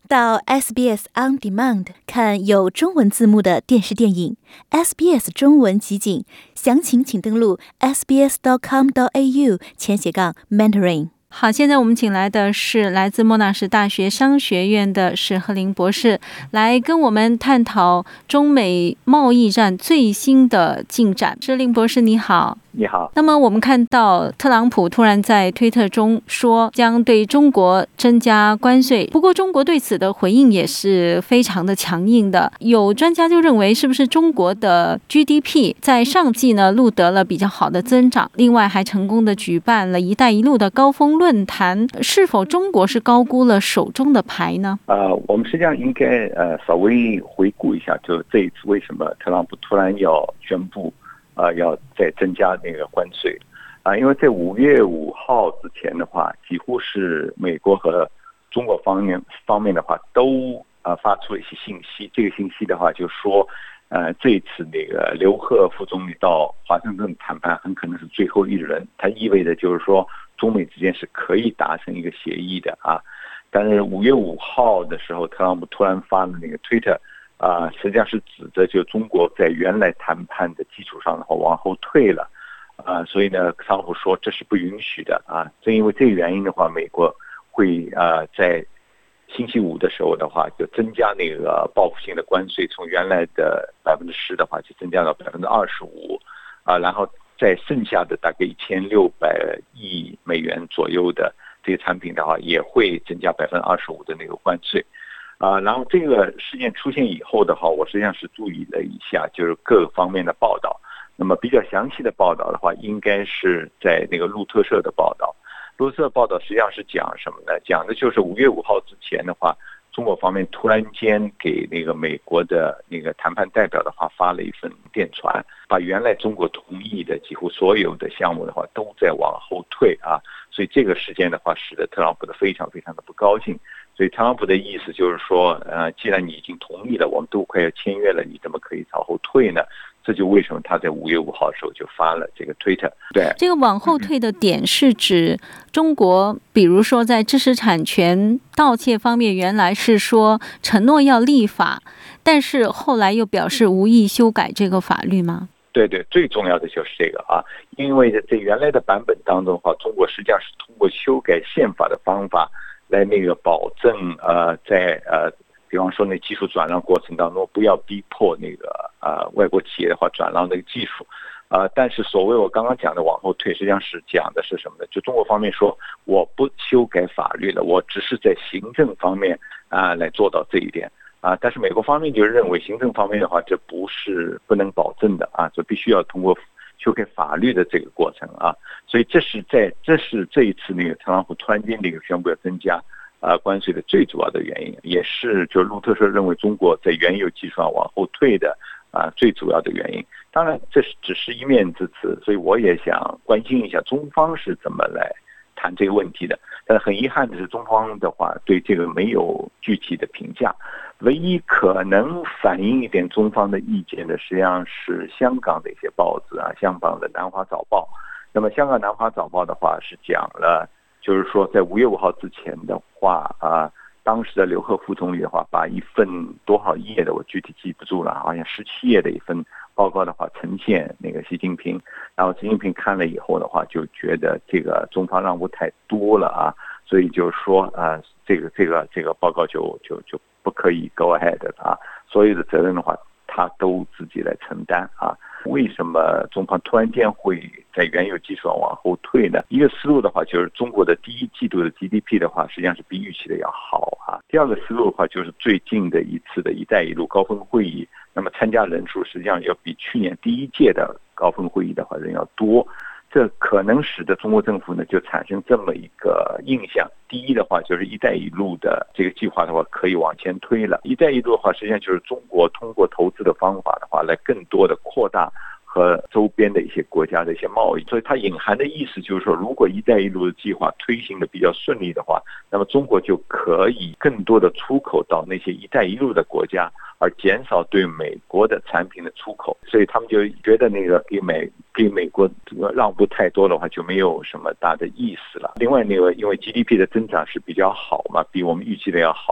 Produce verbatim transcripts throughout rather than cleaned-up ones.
到 S B S On Demand 看有中文字幕的电视电影 S B S 中文集锦，详情请登录 s b s dot com dot a u 前斜杠 mentoring。好，现在我们请来的是来自莫纳什大学商学院的史赫林博士，来跟我们探讨中美贸易战最新的进展。史赫林博士你好。 你好。 那么我们看到特朗普突然在推特中说将对中国增加关税，不过中国对此的回应也是非常的强硬的。有专家就认为，是不是中国的 G D P 在上季呢录得了比较好的增长，另外还成功的举办了一带一路的高峰论坛，是否中国是高估了手中的牌呢？ 呃，我们实际上应该呃稍微回顾一下，就这一次为什么特朗普突然要宣布呃，要再增加那个关税啊、呃，因为在五月五号之前的话，几乎是美国和中国方面方面的话都呃发出了一些信息。这个信息的话，就说呃这一次那个刘鹤副总理到华盛顿谈判很可能是最后一轮，它意味着就是说中美之间是可以达成一个协议的啊。但是五月五号的时候，特朗普突然发了那个推特。啊、呃，实际上是指着就中国在原来谈判的基础上的话往后退了，啊、呃，所以呢，特朗普说这是不允许的啊。正因为这个原因的话，美国会呃在星期五的时候的话就增加那个报复性的关税，从原来的百分之十的话就增加到百分之二十五，啊，然后在剩下的大概一千六百亿美元左右的这些产品的话，也会增加百分之二十五的那个关税。啊，然后这个事件出现以后的话，我实际上是注意了一下，就是各方面的报道。那么比较详细的报道的话，应该是在那个路透社的报道。路透社报道实际上是讲什么呢？讲的就是五月五号之前的话，中国方面突然间给那个美国的那个谈判代表的话发了一份电传，把原来中国同意的几乎所有的项目的话都在往后退啊。所以这个时间的话，使得特朗普的非常非常的不高兴。所以特朗普的意思就是说，呃，既然你已经同意了，我们都快要签约了，你怎么可以朝后退呢？这就为什么他在五月五号的时候就发了这个推特。对， 这个往后退的点是指中国，比如说在知识产权盗窃方面，原来是说承诺要立法，但是后来又表示无意修改这个法律吗？ 对对，最重要的就是这个啊，因为在原来的版本当中的话，中国实际上是通过修改宪法的方法来那个保证呃在呃比方说那技术转让过程当中不要逼迫那个呃外国企业的话转让那个技术，呃但是所谓我刚刚讲的往后退，实际上是讲的是什么呢？就中国方面说我不修改法律了，我只是在行政方面啊、呃、来做到这一点啊，但是美国方面就认为行政方面的话这不是不能保证的啊，就必须要通过修改法律的这个过程啊，所以这是在这是这一次那个特朗普突然间那个宣布要增加啊关税的最主要的原因，也是就路透社认为中国在原有基础上往后退的啊最主要的原因。当然这是只是一面之词，所以我也想关心一下中方是怎么来谈这个问题的。但是很遗憾的是，中方的话对这个没有具体的评价。唯一可能反映一点中方的意见的，实际上是香港的一些报纸啊，香港的南华早报。那么香港南华早报的话是讲了，就是说在五月五号之前的话啊，当时的刘鹤副总理的话，把一份多少页的我具体记不住了，好像十七页的一份报告的话呈现那个习近平，然后习近平看了以后的话，就觉得这个中方让步太多了啊，所以就是说啊，这个这个这个报告就就就不可以 go ahead 的啊，所有的责任的话，他都自己来承担啊。为什么中方突然间会在原有基础上往后退呢？一个思路的话，就是中国的第一季度的 G D P 的话，实际上是比预期的要好啊。第二个思路的话，就是最近的一次的一带一路高峰会议，那么参加人数实际上要比去年第一届的高峰会议的话人要多。这可能使得中国政府呢就产生这么一个印象：第一的话就是“一带一路”的这个计划的话可以往前推了。“一带一路”的话，实际上就是中国通过投资的方法的话，来更多的扩大和周边的一些国家的一些贸易。所以它隐含的意思就是说，如果“一带一路”的计划推行的比较顺利的话，那么中国就可以更多的出口到那些“一带一路”的国家，而减少对美国的产品的出口。所以他们就觉得那个给美给美国让步太多的话，就没有什么大的意思了。另外那个因为 G D P 的增长是比较好嘛，比我们预期的要好，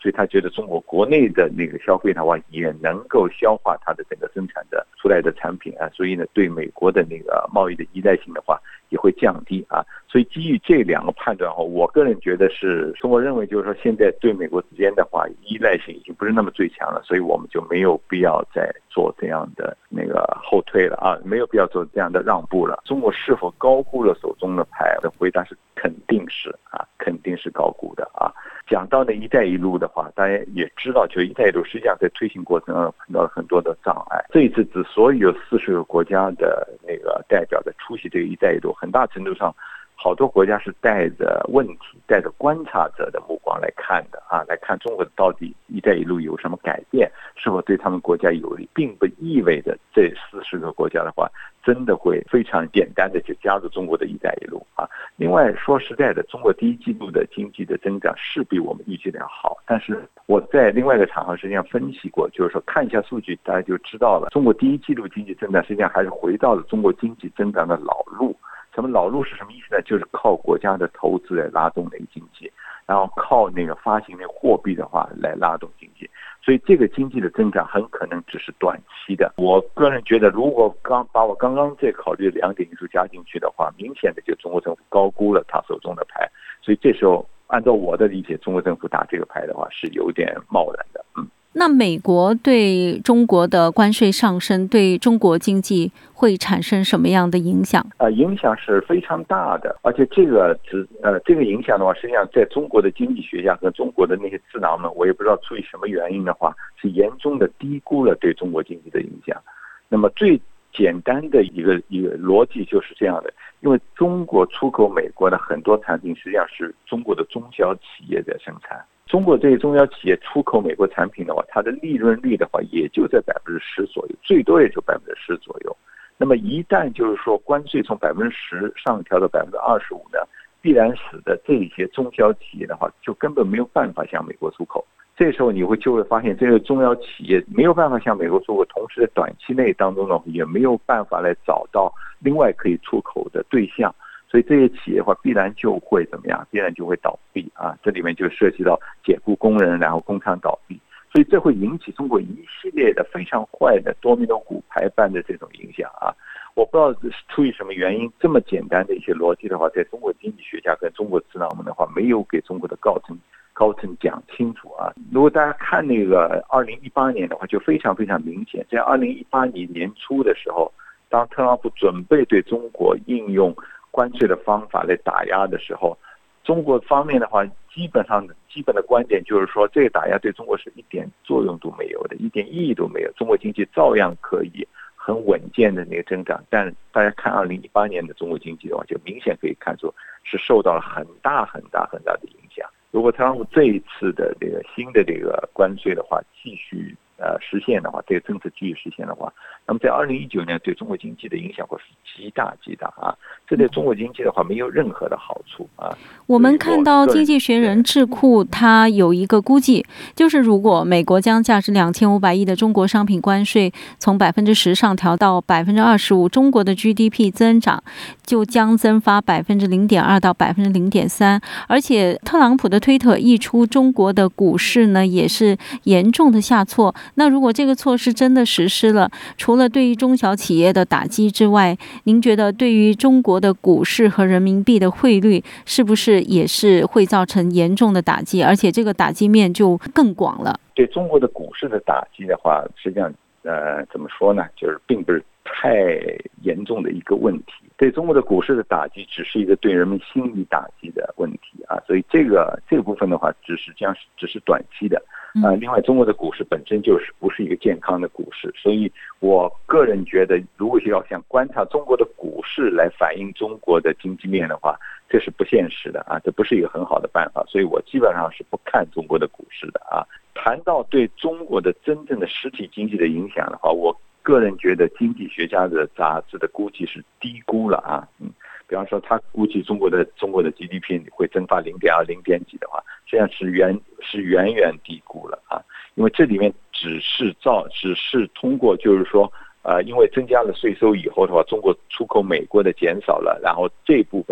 所以他觉得中国国内的那个消费的话也能够消化它的整个生产的出来的产品啊，所以呢对美国的那个贸易的依赖性的话也会降低啊。所以基于这两个判断后，我个人觉得是中国认为就是说现在对美国之间的话依赖性已经不是那么最强了，所以我们就没有必要再做这样的那个后退了啊，没有必要做这样的让步了。中国是否高估了手中的牌？的回答是肯定是啊，肯定是高估的啊。讲到那一带一路的话，大家也知道，就一带一路实际上在推行过程中碰到了很多的障碍。这一次之所以有四十个国家的那个代表的出席这个一带一路，很大程度上好多国家是带着问题、带着观察者的目光来看的啊，来看中国到底一带一路有什么改变，是否对他们国家有利，并不意味着这四十个国家的话真的会非常简单的就加入中国的一带一路啊。另外说实在的，中国第一季度的经济的增长是比我们预计的要好，但是我在另外一个场合实际上分析过，就是说看一下数据大家就知道了，中国第一季度经济增长实际上还是回到了中国经济增长的老路。什么老路是什么意思呢？就是靠国家的投资来拉动那个经济，然后靠那个发行那个货币的话来拉动经济，所以这个经济的增长很可能只是短期的。我个人觉得，如果刚把我刚刚这考虑的两点因素加进去的话，明显的就中国政府高估了他手中的牌，所以这时候按照我的理解，中国政府打这个牌的话是有点贸然的。嗯。 那美国对中国的关税上升对中国经济会产生什么样的影响？ 呃，影响是非常大的，而且这个只呃这个影响的话，实际上在中国的经济学家和中国的那些智囊们，我也不知道出于什么原因的话，是严重的低估了对中国经济的影响。那么最简单的一个一个逻辑就是这样的，因为中国出口美国的很多产品实际上是中国的中小企业在生产。中国这些中小企业出口美国产品的话，它的利润率的话也就在百分之十左右，最多也就百分之十左右。那么一旦就是说关税从百分之十上调到百分之二十五呢，必然使得这些中小企业的话就根本没有办法向美国出口。这时候你会就会发现，这个中小企业没有办法向美国出口，同时在短期内当中呢，也没有办法来找到另外可以出口的对象。所以这些企业的话必然就会怎么样？必然就会倒闭啊！这里面就涉及到解雇工人，然后工厂倒闭，所以这会引起中国一系列的非常坏的多米诺骨牌般的这种影响啊！我不知道出于什么原因，这么简单的一些逻辑的话，在中国经济学家跟中国智囊们的话，没有给中国的高层高层讲清楚啊！如果大家看那个二零一八年的话，就非常非常明显，在二零一八年年初的时候，当特朗普准备对中国应用关税的方法来打压的时候，中国方面的话，基本上基本的观点就是说，这个打压对中国是一点作用都没有的，一点意义都没有，中国经济照样可以很稳健的那个增长。但大家看二零一八年的中国经济的话，就明显可以看出是受到了很大很大很大的影响。如果特朗普这一次的这个新的这个关税的话继续呃实现的话，这个政策继续实现的话，那么在二零一九年对中国经济的影响会是极大极大啊！这对中国经济的话没有任何的好处啊。 我们看到经济学人智库它有一个估计，就是如果美国将价值两千五百亿的中国商品关税从百分之十上调到百分之二十五，中国的 G D P 增长就将增发百分之零点二到百分之零点三。而且特朗普的推特一出，中国的股市呢也是严重的下挫。那如果这个措施真的实施了，除了对于中小企业的打击之外，您觉得对于中国的股市和人民币的汇率是不是也是会造成严重的打击，而且这个打击面就更广了？ 对中国的股市的打击的话，实际上呃怎么说呢，就是并不是太严重的一个问题。对中国的股市的打击只是一个对人们心理打击的问题啊，所以这个这个部分的话只是将只是短期的。呃，另外，中国的股市本身就是不是一个健康的股市，所以我个人觉得，如果要想观察中国的股市来反映中国的经济面的话，这是不现实的啊，这不是一个很好的办法，所以我基本上是不看中国的股市的啊。谈到对中国的真正的实体经济的影响的话，我个人觉得经济学家的杂志的估计是低估了啊，嗯。比方说，他估计中国的中国的 G D P 会增发零点二、零点几的话，实际上是远是远远低估了啊！因为这里面只是造，只是通过就是说，呃，因为增加了税收以后的话，中国出口美国的减少了，然后这部分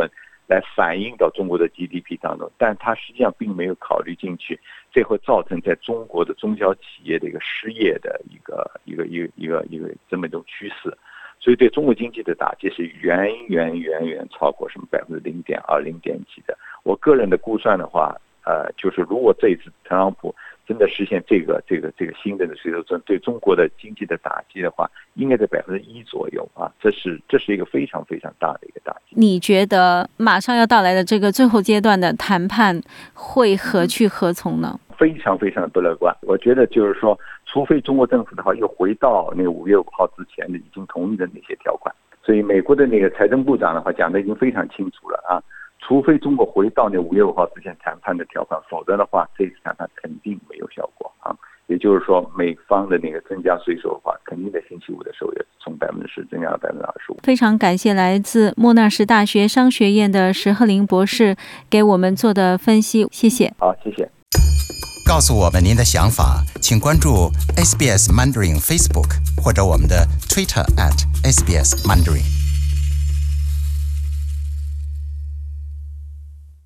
来反映到中国的 G D P 当中，但它实际上并没有考虑进去，这会造成在中国的中小企业的一个失业的一个一个一个一个一个这么一种趋势。所以对中国经济的打击是远远远远超过什么百分之零点二、零点几的。我个人的估算的话，呃，就是如果这一次特朗普真的实现这个这个这个新的税收对中国的经济的打击的话，应该在百分之一左右啊，这是这是一个非常非常大的一个打击。 你觉得马上要到来的这个最后阶段的谈判会何去何从呢？ 非常非常的不乐观。我觉得就是说，除非中国政府的话又回到那个五月五号之前的已经同意的那些条款，所以美国的那个财政部长的话讲的已经非常清楚了啊。除非中国回到那五月五号之前谈判的条款，否则的话，这次谈判肯定没有效果啊。也就是说，美方的那个增加税收的话，肯定在星期五的时候也从百分之十增加到百分之二十五。 非常感谢来自莫纳什大学商学院的石鹤龄博士给我们做的分析，谢谢。 好，谢谢。 告诉我们您的想法，请关注 S B S Mandarin Facebook 或者我们的 Twitter at S B S Mandarin。